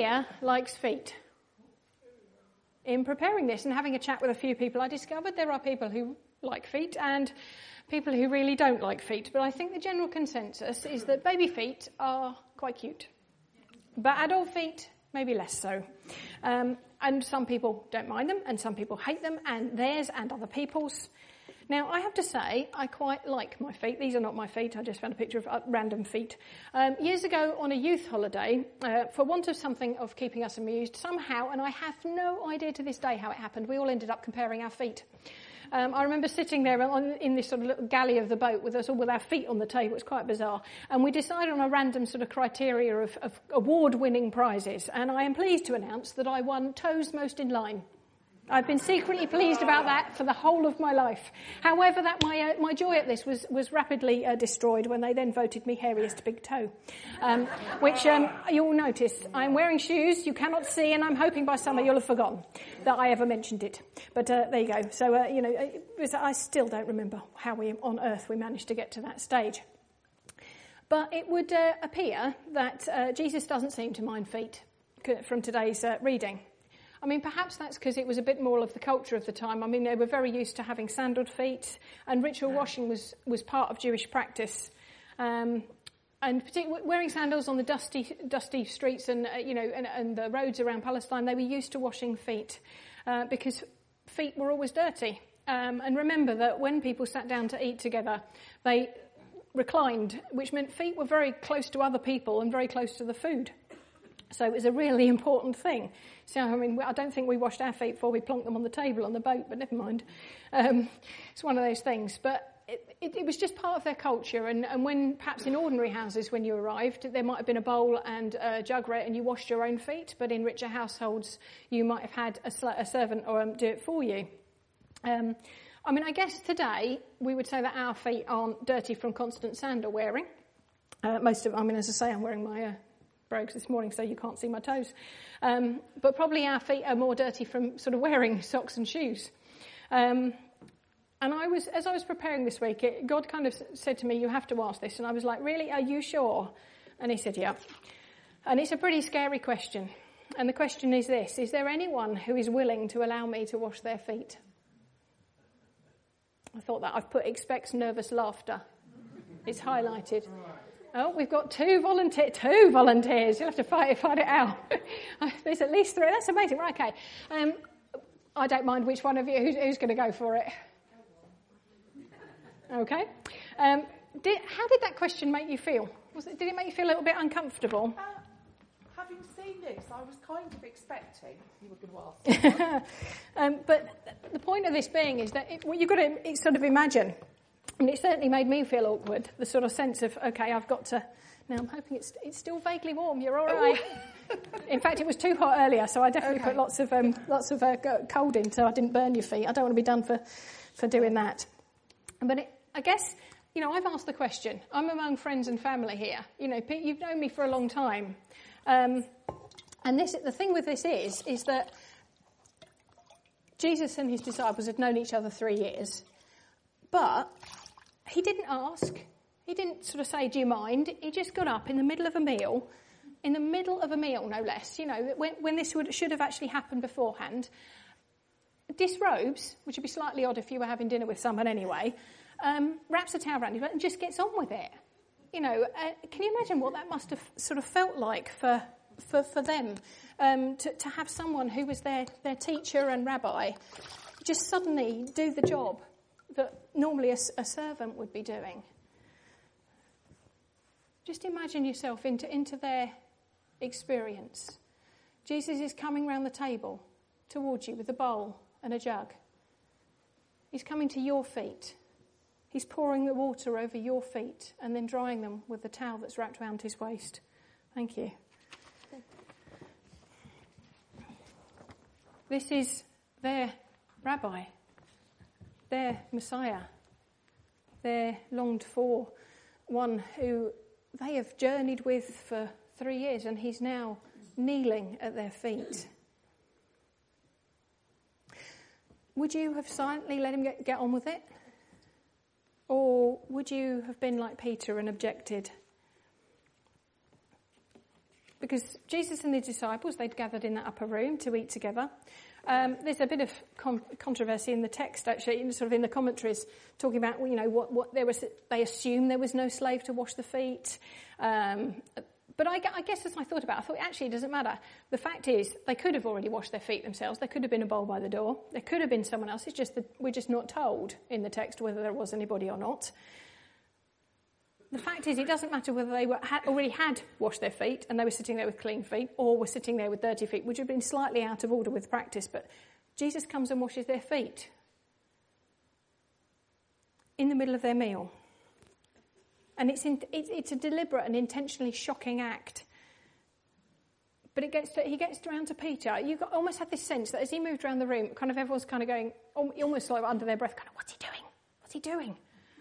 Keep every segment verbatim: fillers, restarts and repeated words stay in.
here likes feet? In preparing this and having a chat with a few people, I discovered there are people who like feet and people who really don't like feet. But I think the general consensus is that baby feet are quite cute. But adult feet, maybe less so. Um, and some people don't mind them and some people hate them, and theirs and other people's. Now, I have to say, I quite like my feet. These are not my feet. I just found a picture of uh, random feet. Um, years ago, on a youth holiday, uh, for want of something of keeping us amused, somehow, and I have no idea to this day how it happened, we all ended up comparing our feet. Um, I remember sitting there on, in this sort of little galley of the boat with us all with our feet on the table. It was quite bizarre. And we decided on a random sort of criteria of, of award-winning prizes. And I am pleased to announce that I won toes most in line. I've been secretly pleased about that for the whole of my life. However, that my uh, my joy at this was was rapidly uh, destroyed when they then voted me hairiest big toe, um, which um, you'll notice I'm wearing shoes you cannot see, and I'm hoping by summer you'll have forgotten that I ever mentioned it. But uh, there you go. So uh, you know, it was, I still don't remember how we on earth we managed to get to that stage. But it would uh, appear that uh, Jesus doesn't seem to mind feet from today's uh, reading. I mean, perhaps that's because it was a bit more of the culture of the time. I mean, they were very used to having sandaled feet, and ritual washing was, was part of Jewish practice. Um, and particularly wearing sandals on the dusty dusty streets and, uh, you know, and, and the roads around Palestine, they were used to washing feet uh, because feet were always dirty. Um, and remember that when people sat down to eat together, they reclined, which meant feet were very close to other people and very close to the food. So it was a really important thing. So, I mean, I don't think we washed our feet before we plonked them on the table on the boat, but never mind. Um, it's one of those things. But it, it, it was just part of their culture. And, and when, perhaps in ordinary houses, when you arrived, there might have been a bowl and a jug and you washed your own feet. But in richer households, you might have had a, a servant or um, do it for you. Um, I mean, I guess today we would say that our feet aren't dirty from constant sandal wearing. Uh, most of, I mean, as I say, I'm wearing my Uh, brogues this morning, so you can't see my toes. Um, but probably our feet are more dirty from sort of wearing socks and shoes. Um, and I was, as I was preparing this week, it, God kind of said to me, you have to ask this. And I was like, really, are you sure? And he said, yeah. And it's a pretty scary question. And the question is this: is there anyone who is willing to allow me to wash their feet? I thought that I've put expects nervous laughter. It's highlighted. Oh, we've got two volunteer, two volunteers. You'll have to fight, fight it out. There's at least three. That's amazing. Right, okay. Um, I don't mind which one of you who's, who's going to go for it. Okay. Um, did, how did that question make you feel? Was it, did it make you feel a little bit uncomfortable? Uh, having seen this, I was kind of expecting you were going to ask. um, but the point of this being is that it, well, you've got to sort of imagine. And it certainly made me feel awkward, the sort of sense of, OK, I've got to... Now, I'm hoping it's it's still vaguely warm. You're all right. In fact, it was too hot earlier, so I definitely okay. put lots of um, lots of uh, cold in so I didn't burn your feet. I don't want to be done for, for doing that. But it, I guess, you know, I've asked the question. I'm among friends and family here. You know, Pete, you've known me for a long time. Um, and this the thing with this is, is that Jesus and his disciples had known each other three years. But he didn't ask. He didn't sort of say, do you mind? He just got up in the middle of a meal, in the middle of a meal, no less, you know, when, when this would, should have actually happened beforehand, disrobes, which would be slightly odd if you were having dinner with someone anyway, um, wraps a towel around his back and just gets on with it. You know, uh, can you imagine what that must have sort of felt like for for, for them, um, to, to have someone who was their, their teacher and rabbi just suddenly do the job that normally a, a servant would be doing. Just imagine yourself into, into their experience. Jesus is coming round the table towards you with a bowl and a jug. He's coming to your feet. He's pouring the water over your feet and then drying them with the towel that's wrapped around his waist. Thank you. This is their rabbi, their Messiah, their longed for one who they have journeyed with for three years and he's now kneeling at their feet. Would you have silently let him get, get on with it? Or would you have been like Peter and objected? because Jesus and the disciples, they'd gathered in that upper room to eat together. Um, there's a bit of con- controversy in the text, actually, in, sort of in the commentaries, talking about, you know, what, what there was. They assumed there was no slave to wash the feet. Um, but I, I guess as I thought about it, I thought, actually, it doesn't matter. The fact is, they could have already washed their feet themselves. There could have been a bowl by the door. There could have been someone else. It's just that we're just not told in the text whether there was anybody or not. The fact is, it doesn't matter whether they were, had, already had washed their feet and they were sitting there with clean feet, or were sitting there with dirty feet, which would have been slightly out of order with practice. But Jesus comes and washes their feet in the middle of their meal. And it's, in, it's, it's a deliberate and intentionally shocking act. But it gets to, he gets around to Peter. You got, almost had this sense that as he moved around the room, kind of everyone's kind of going, almost like under their breath, kind of, what's he doing? What's he doing?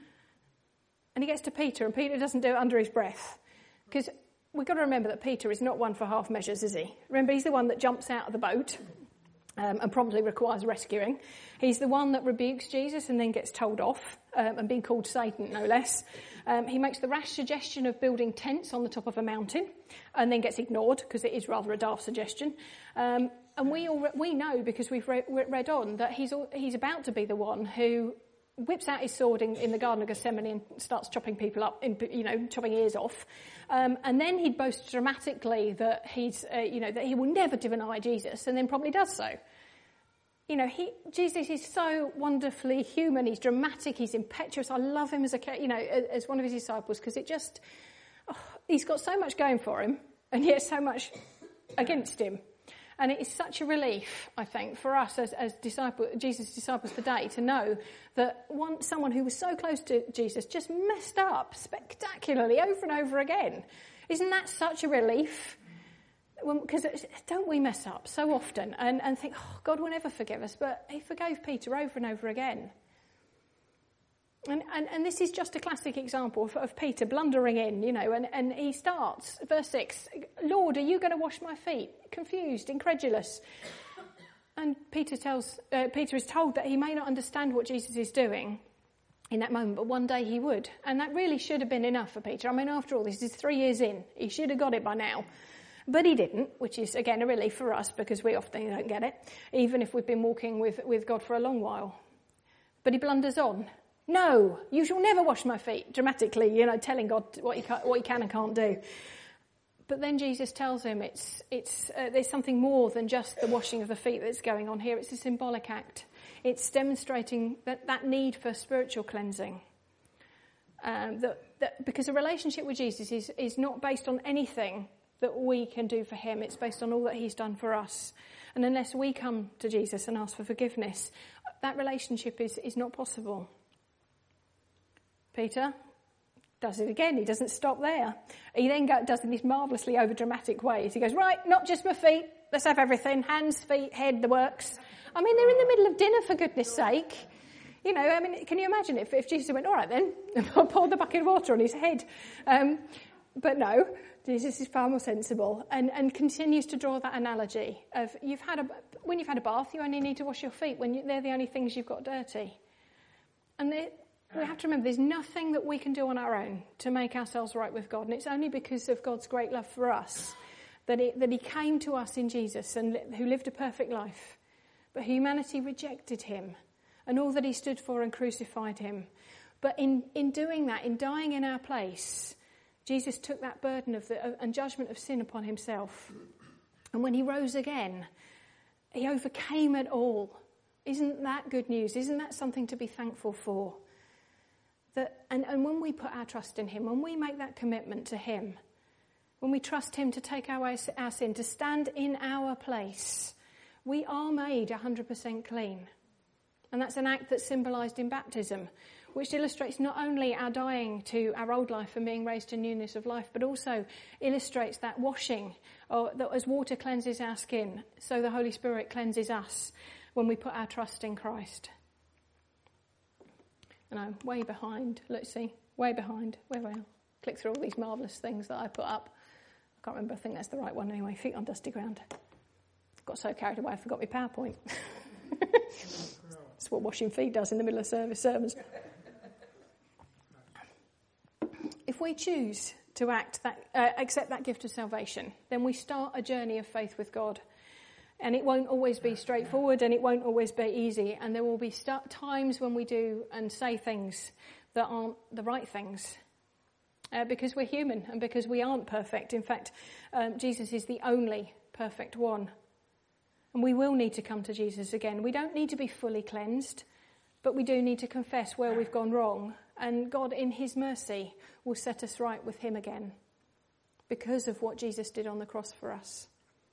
And he gets to Peter, and Peter doesn't do it under his breath. Because we've got to remember that Peter is not one for half measures, is he? Remember, he's the one that jumps out of the boat um, and probably requires rescuing. He's the one that rebukes Jesus and then gets told off um, and being called Satan, no less. Um, he makes the rash suggestion of building tents on the top of a mountain and then gets ignored because it is rather a daft suggestion. Um, and we all, we know, because we've re- read on, that he's all, he's about to be the one who whips out his sword in, in the Garden of Gethsemane and starts chopping people up, in, you know, chopping ears off. Um, and then he'd boast dramatically that he's, uh, you know, that he will never deny Jesus, and then probably does so. You know, he, Jesus is so wonderfully human. He's dramatic. He's impetuous. I love him as a, you know, as one of his disciples, because it just, oh, he's got so much going for him, and yet so much against him. And it is such a relief, I think, for us as, as disciple, Jesus' disciples today to know that one, someone who was so close to Jesus just messed up spectacularly over and over again. Isn't that such a relief? Because don't we mess up so often and, and think, oh, God will never forgive us? But he forgave Peter over and over again. And, and, and this is just a classic example of, of Peter blundering in, you know, and, and he starts, verse six, Lord, are you going to wash my feet? Confused, incredulous. And Peter tells, uh, Peter is told that he may not understand what Jesus is doing in that moment, but one day he would. And that really should have been enough for Peter. I mean, after all, this is three years in. He should have got it by now. But he didn't, which is, again, a relief for us because we often don't get it, even if we've been walking with, with God for a long while. But he blunders on. No, you shall never wash my feet, dramatically, you know, telling God what he can, what he can and can't do. But then Jesus tells him it's it's uh, there's something more than just the washing of the feet that's going on here. It's a symbolic act. It's demonstrating that, that need for spiritual cleansing. Um, that, that because a relationship with Jesus is, is not based on anything that we can do for him. It's based on all that he's done for us. And unless we come to Jesus and ask for forgiveness, that relationship is, is not possible. Peter does it again. He doesn't stop there. He then go, does it in these marvellously over-dramatic ways. He goes, right, not just my feet. Let's have everything. Hands, feet, head, the works. I mean, they're in the middle of dinner, for goodness sake. You know, I mean, can you imagine if, if Jesus went, all right then, and poured the bucket of water on his head. Um, but no, Jesus is far more sensible and, and continues to draw that analogy of you've had a, when you've had a bath, you only need to wash your feet when you, they're the only things you've got dirty. And they, we have to remember there's nothing that we can do on our own to make ourselves right with God. And it's only because of God's great love for us that, it, that he came to us in Jesus and who lived a perfect life. But humanity rejected him and all that he stood for and crucified him. But in, in doing that, in dying in our place, Jesus took that burden of the, and judgment of sin upon himself. And when he rose again, he overcame it all. Isn't that good news? Isn't that something to be thankful for? That, and, and when we put our trust in him, when we make that commitment to him, when we trust him to take our, our sin, to stand in our place, we are made one hundred percent clean. And that's an act that's symbolised in baptism, which illustrates not only our dying to our old life and being raised to newness of life, but also illustrates that washing, or that as water cleanses our skin, so the Holy Spirit cleanses us when we put our trust in Christ. And I'm way behind. Let's see, way behind. Where will I click through all these marvellous things that I put up? I can't remember. I think that's the right one anyway. Feet on dusty ground. Got so carried away I forgot my PowerPoint. That's what washing feet does in the middle of service sermons. If we choose to act that, uh, accept that gift of salvation, then we start a journey of faith with God. And it won't always be straightforward, and it won't always be easy. And there will be start times when we do and say things that aren't the right things. Uh, because we're human and because we aren't perfect. In fact, um, Jesus is the only perfect one. And we will need to come to Jesus again. We don't need to be fully cleansed, but we do need to confess where we've gone wrong. And God, in his mercy, will set us right with him again because of what Jesus did on the cross for us.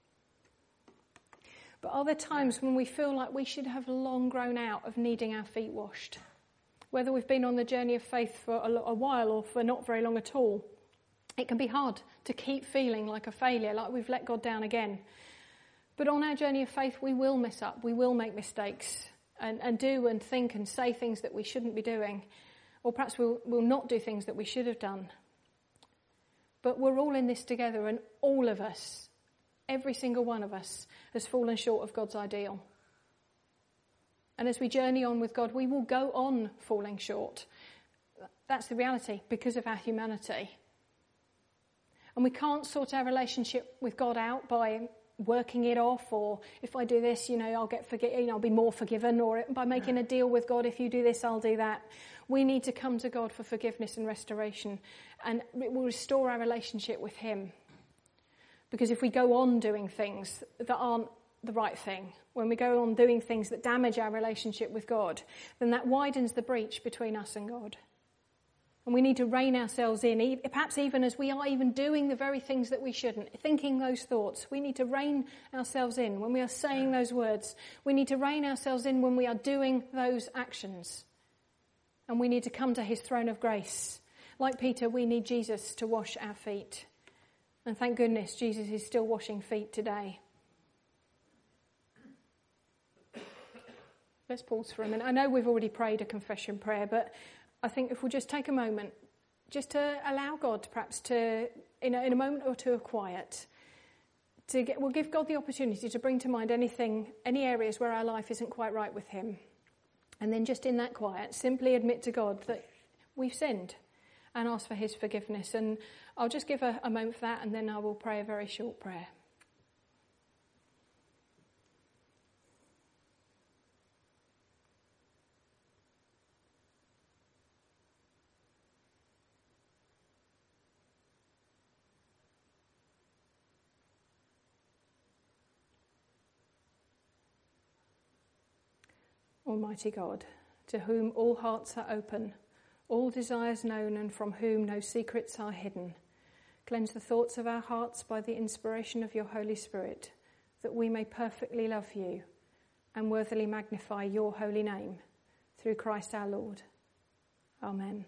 But are there times when we feel like we should have long grown out of needing our feet washed? Whether we've been on the journey of faith for a, a while or for not very long at all, it can be hard to keep feeling like a failure, like we've let God down again. But on our journey of faith, we will mess up, we will make mistakes and, and do and think and say things that we shouldn't be doing. Or perhaps we'll, we'll not do things that we should have done. But we're all in this together, and all of us, every single one of us, has fallen short of God's ideal. And as we journey on with God, we will go on falling short. That's the reality because of our humanity. And we can't sort our relationship with God out by working it off, or if I do this, you know, I'll get forgi- you know, I'll be more forgiven, or by making a deal with God, if you do this, I'll do that. We need to come to God for forgiveness and restoration, and it will restore our relationship with him. Because if we go on doing things that aren't the right thing, when we go on doing things that damage our relationship with God, then that widens the breach between us and God. And we need to rein ourselves in, perhaps even as we are even doing the very things that we shouldn't, thinking those thoughts. We need to rein ourselves in when we are saying those words. We need to rein ourselves in when we are doing those actions. And we need to come to his throne of grace. Like Peter, we need Jesus to wash our feet. And thank goodness Jesus is still washing feet today. Let's pause for a minute. I know we've already prayed a confession prayer, but I think if we'll just take a moment, just to allow God perhaps to, in a, in a moment or two of quiet, to get, we'll give God the opportunity to bring to mind anything, any areas where our life isn't quite right with him. And then just in that quiet, simply admit to God that we've sinned and ask for his forgiveness. And I'll just give a, a moment for that, and then I will pray a very short prayer. Almighty God, to whom all hearts are open, all desires known, and from whom no secrets are hidden, cleanse the thoughts of our hearts by the inspiration of your Holy Spirit, that we may perfectly love you and worthily magnify your holy name, through Christ our Lord. Amen.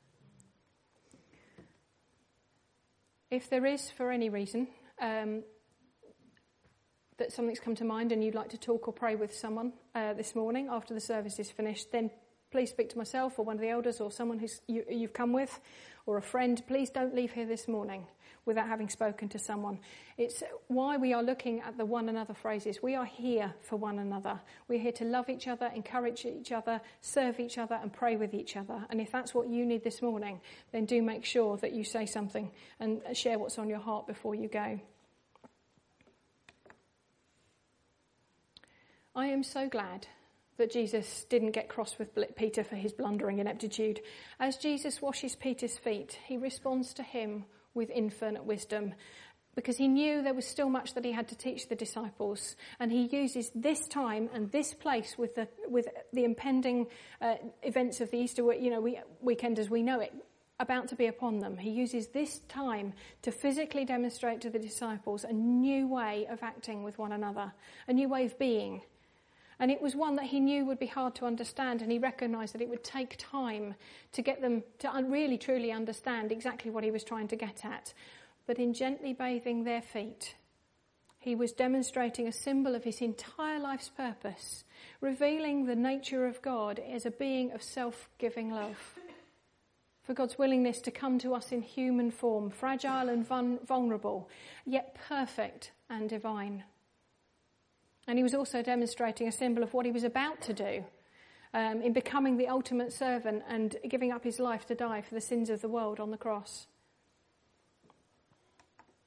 If there is, for any reason, um, that something's come to mind and you'd like to talk or pray with someone uh, this morning after the service is finished, then please speak to myself or one of the elders or someone who's you, you've come with, or a friend. Please don't leave here this morning without having spoken to someone. It's why we are looking at the one another phrases. We are here for one another. We're here to love each other, encourage each other, serve each other, and pray with each other. And if that's what you need this morning, then do make sure that you say something and share what's on your heart before you go. I am so glad that Jesus didn't get cross with Peter for his blundering ineptitude. As Jesus washes Peter's feet, he responds to him with infinite wisdom, because he knew there was still much that he had to teach the disciples, and he uses this time and this place with the with the impending uh, events of the Easter, you know, we, weekend as we know it, about to be upon them. He uses this time to physically demonstrate to the disciples a new way of acting with one another, a new way of being. And it was one that he knew would be hard to understand, and he recognised that it would take time to get them to really truly understand exactly what he was trying to get at. But in gently bathing their feet, he was demonstrating a symbol of his entire life's purpose, revealing the nature of God as a being of self-giving love. For God's willingness to come to us in human form, fragile and vulnerable, yet perfect and divine. And he was also demonstrating a symbol of what he was about to do um, in becoming the ultimate servant and giving up his life to die for the sins of the world on the cross.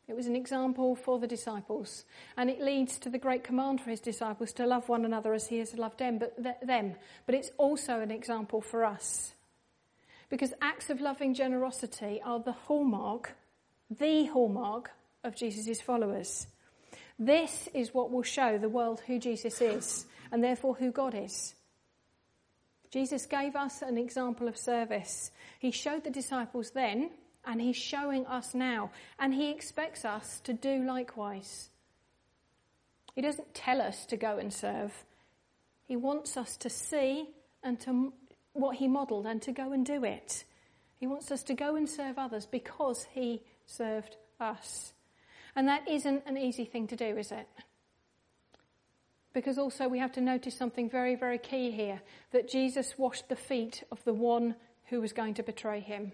It was an example for the disciples, and it leads to the great command for his disciples to love one another as he has loved them. But th- them. But it's also an example for us, because acts of loving generosity are the hallmark, the hallmark of Jesus' followers. This is what will show the world who Jesus is, and therefore who God is. Jesus gave us an example of service. He showed the disciples then, and he's showing us now. And he expects us to do likewise. He doesn't tell us to go and serve. He wants us to see and to what he modelled and to go and do it. He wants us to go and serve others because he served us. And that isn't an easy thing to do, is it? Because also we have to notice something very, very key here, that Jesus washed the feet of the one who was going to betray him.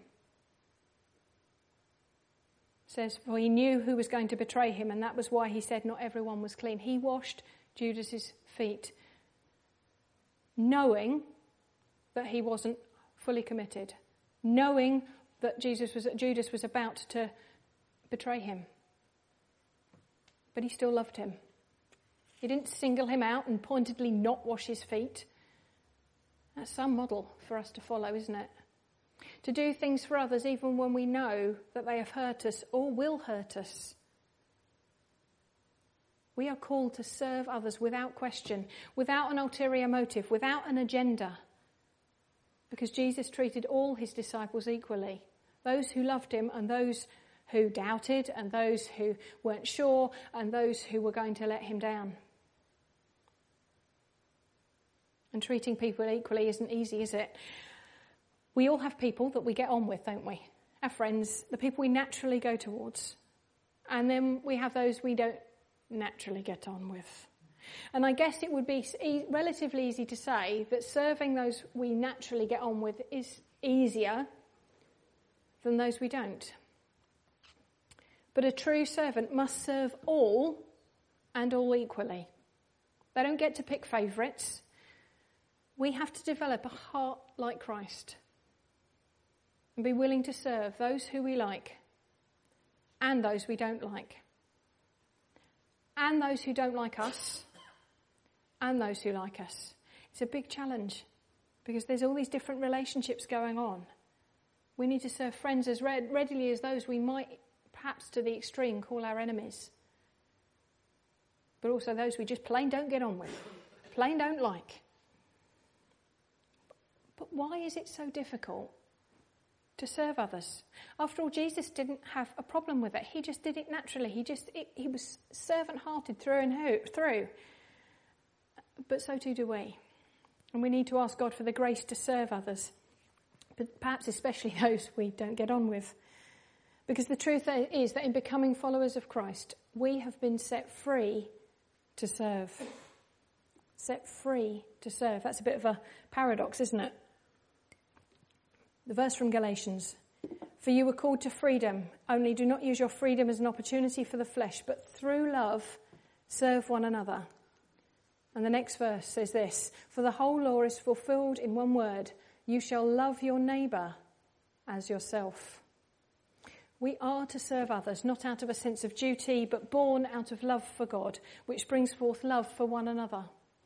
It says, for he knew who was going to betray him, and that was why he said not everyone was clean. He washed Judas's feet, knowing that he wasn't fully committed, knowing that Jesus was, Judas was about to betray him. But he still loved him. He didn't single him out and pointedly not wash his feet. That's some model for us to follow, isn't it? To do things for others even when we know that they have hurt us or will hurt us. We are called to serve others without question, without an ulterior motive, without an agenda. Because Jesus treated all his disciples equally. Those who loved him and those who doubted and those who weren't sure and those who were going to let him down. And treating people equally isn't easy, is it? We all have people that we get on with, don't we? Our friends, the people we naturally go towards. And then we have those we don't naturally get on with. And I guess it would be e- relatively easy to say that serving those we naturally get on with is easier than those we don't. But a true servant must serve all and all equally. They don't get to pick favourites. We have to develop a heart like Christ and be willing to serve those who we like and those we don't like, and those who don't like us and those who like us. It's a big challenge because there's all these different relationships going on. We need to serve friends as readily as those we might, perhaps to the extreme, call our enemies, but also those we just plain don't get on with, plain don't like. But why is it so difficult to serve others? After all, Jesus didn't have a problem with it. He just did it naturally. He just it, he was servant-hearted through and through. But so too do we. And we need to ask God for the grace to serve others, but perhaps especially those we don't get on with. Because the truth is that in becoming followers of Christ, we have been set free to serve. Set free to serve. That's a bit of a paradox, isn't it? The verse from Galatians. For you were called to freedom, only do not use your freedom as an opportunity for the flesh, but through love serve one another. And the next verse says this, for the whole law is fulfilled in one word, you shall love your neighbour as yourself. We are to serve others, not out of a sense of duty, but born out of love for God, which brings forth love for one another.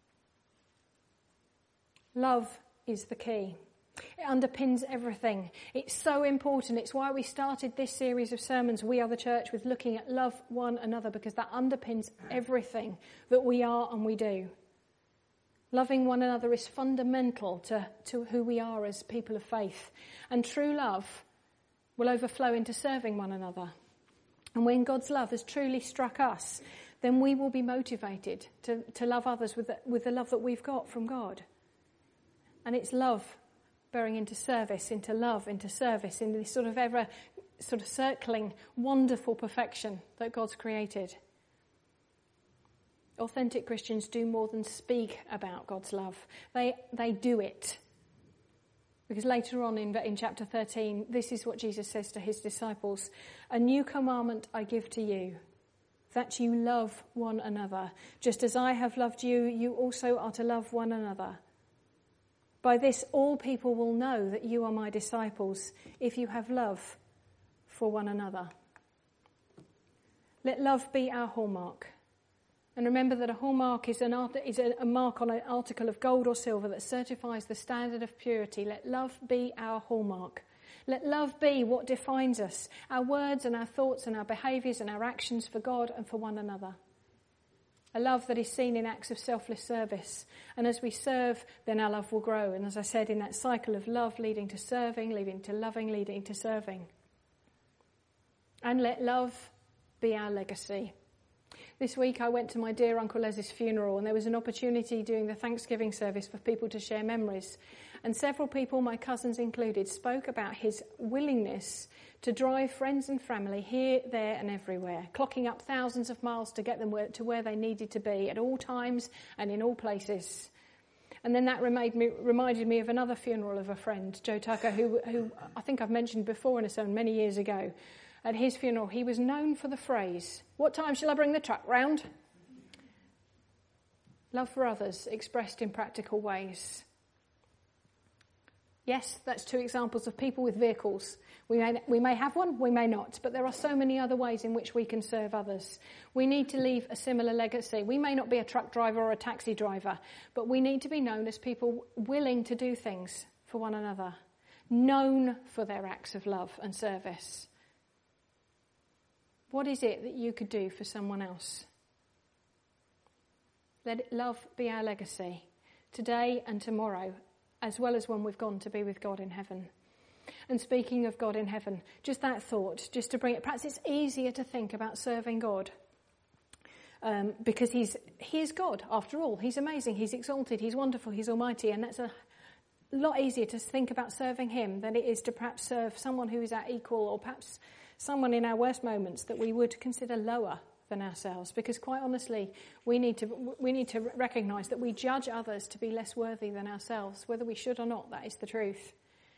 Love is the key. It underpins everything. It's so important. It's why we started this series of sermons, We Are the Church, with looking at love one another, because that underpins everything that we are and we do. Loving one another is fundamental to, to who we are as people of faith. And true love will overflow into serving one another. And when God's love has truly struck us, then we will be motivated to, to love others with the, with the love that we've got from God. And it's love bearing into service, into love, into service, into this sort of ever sort of circling, wonderful perfection that God's created. Authentic Christians do more than speak about God's love. They they do it. Because later on in, in chapter thirteen, this is what Jesus says to his disciples. A new commandment I give to you, that you love one another. Just as I have loved you, you also are to love one another. By this, all people will know that you are my disciples, if you have love for one another. Let love be our hallmark. And remember that a hallmark is, an art, is a, a mark on an article of gold or silver that certifies the standard of purity. Let love be our hallmark. Let love be what defines us, our words and our thoughts and our behaviours and our actions for God and for one another. A love that is seen in acts of selfless service. And as we serve, then our love will grow. And as I said, in that cycle of love leading to serving, leading to loving, leading to serving. And let love be our legacy. This week I went to my dear Uncle Les's funeral, and there was an opportunity during the Thanksgiving service for people to share memories. And several people, my cousins included, spoke about his willingness to drive friends and family here, there and everywhere, clocking up thousands of miles to get them where, to where they needed to be at all times and in all places. And then that reminded me, reminded me of another funeral of a friend, Joe Tucker, who, who I think I've mentioned before in a sermon many years ago. At his funeral, he was known for the phrase, "What time shall I bring the truck round?" Love for others expressed in practical ways. Yes, that's two examples of people with vehicles. We may, we may have one, we may not, but there are so many other ways in which we can serve others. We need to leave a similar legacy. We may not be a truck driver or a taxi driver, but we need to be known as people willing to do things for one another, known for their acts of love and service. What is it that you could do for someone else? Let love be our legacy, today and tomorrow, as well as when we've gone to be with God in heaven. And speaking of God in heaven, just that thought, just to bring it, perhaps it's easier to think about serving God um, because he's he is God, after all. He's amazing, he's exalted, he's wonderful, he's almighty, and that's a lot easier to think about serving him than it is to perhaps serve someone who is our equal, or perhaps someone in our worst moments that we would consider lower than ourselves. Because quite honestly, we need to we need to recognise that we judge others to be less worthy than ourselves, whether we should or not. That is the truth.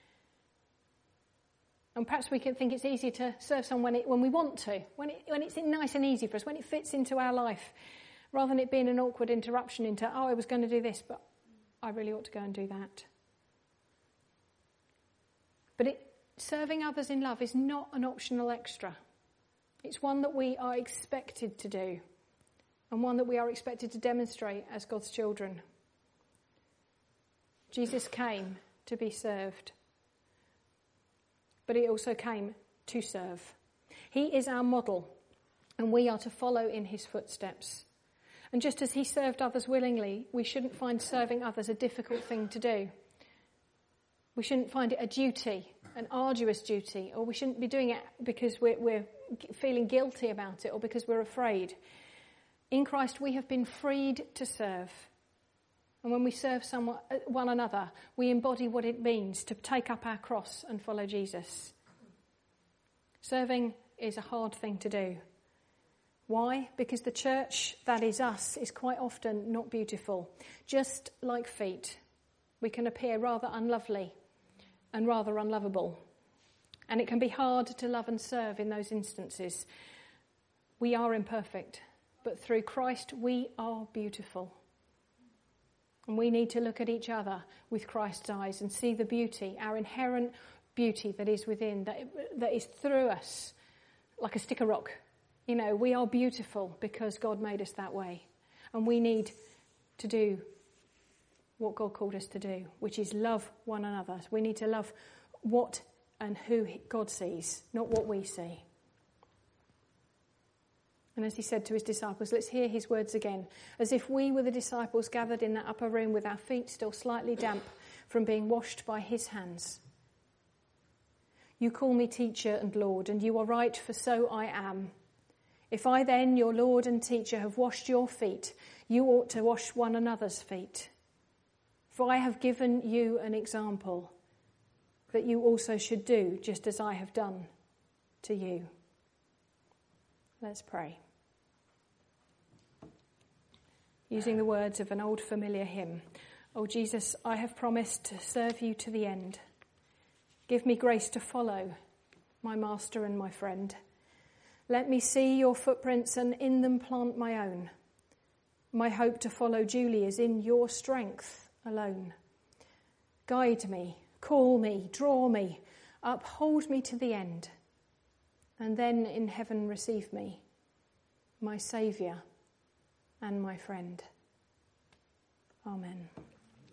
And perhaps we can think it's easier to serve someone when, it, when we want to, when it, when it's nice and easy for us, when it fits into our life, rather than it being an awkward interruption into, oh, I was going to do this, but I really ought to go and do that. But it, serving others in love is not an optional extra. It's one that we are expected to do, and one that we are expected to demonstrate as God's children. Jesus came to be served, but he also came to serve. He is our model, and we are to follow in his footsteps. And just as he served others willingly, we shouldn't find serving others a difficult thing to do. We shouldn't find it a duty, an arduous duty, or we shouldn't be doing it because we're, we're feeling guilty about it or because we're afraid. In Christ, we have been freed to serve. And when we serve someone, one another, we embody what it means to take up our cross and follow Jesus. Serving is a hard thing to do. Why? Because the church, that is us, is quite often not beautiful. Just like feet, we can appear rather unlovely and rather unlovable. And it can be hard to love and serve in those instances. We are imperfect, but through Christ we are beautiful. And we need to look at each other with Christ's eyes and see the beauty, our inherent beauty that is within, that, that is through us, like a stick of rock. You know, we are beautiful because God made us that way. And we need to do what God called us to do, which is love one another. We need to love what and who God sees, not what we see. And as he said to his disciples, let's hear his words again, as if we were the disciples gathered in that upper room with our feet still slightly damp from being washed by his hands. You call me teacher and Lord, and you are right, for so I am. If I then, your Lord and teacher, have washed your feet, you ought to wash one another's feet. For I have given you an example that you also should do, just as I have done to you. Let's pray. Using the words of an old familiar hymn, "Oh Jesus, I have promised to serve you to the end. Give me grace to follow my master and my friend. Let me see your footprints and in them plant my own. My hope to follow Julie is in your strength alone. Guide me, call me, draw me, uphold me to the end, and then in heaven receive me my Saviour and my friend. Amen.